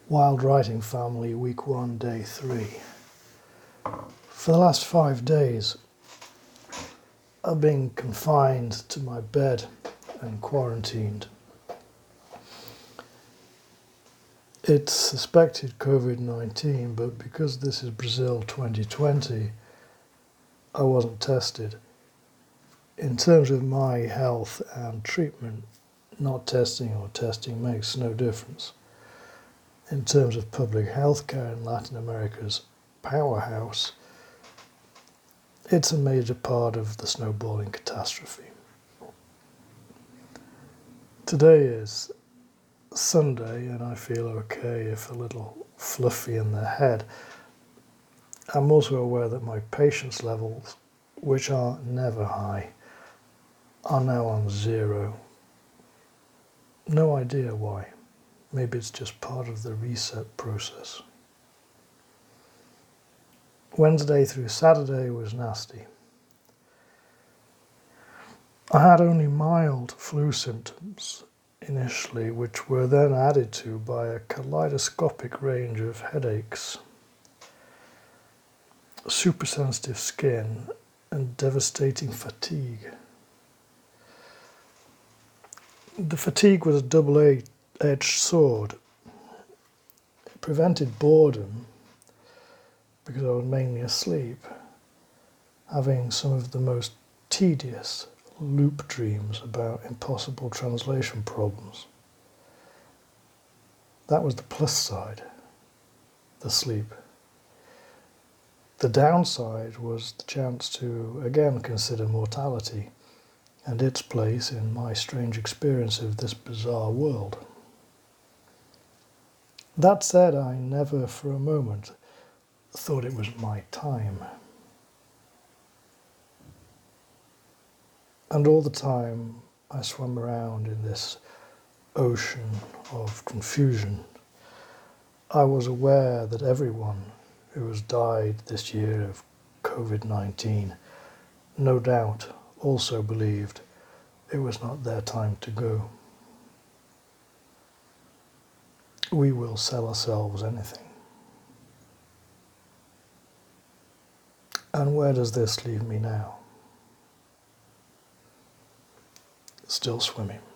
Wild Writing Family, Week 1, Day 3. For the last 5 days, I've been confined to my bed and quarantined. It's suspected COVID-19, but because this is Brazil 2020, I wasn't tested. In terms of my health and treatment, not testing or testing makes no difference. In terms of public health care in Latin America's powerhouse, it's a major part of the snowballing catastrophe. Today is Sunday and I feel okay, if a little fluffy in the head. I'm also aware that my patience levels, which are never high, are now on 0. No idea why. Maybe it's just part of the reset process. Wednesday through Saturday was nasty. I had only mild flu symptoms initially, which were then added to by a kaleidoscopic range of headaches, supersensitive skin, and devastating fatigue. The fatigue was a double-edged sword. It prevented boredom because I was mainly asleep, having some of the most tedious loop dreams about impossible translation problems. That was the plus side, the sleep. The downside was the chance to again consider mortality and its place in my strange experience of this bizarre world. That said, I never for a moment thought it was my time. And all the time I swam around in this ocean of confusion, I was aware that everyone who has died this year of COVID-19 no doubt also believed it was not their time to go. We will sell ourselves anything. And where does this leave me now? Still swimming.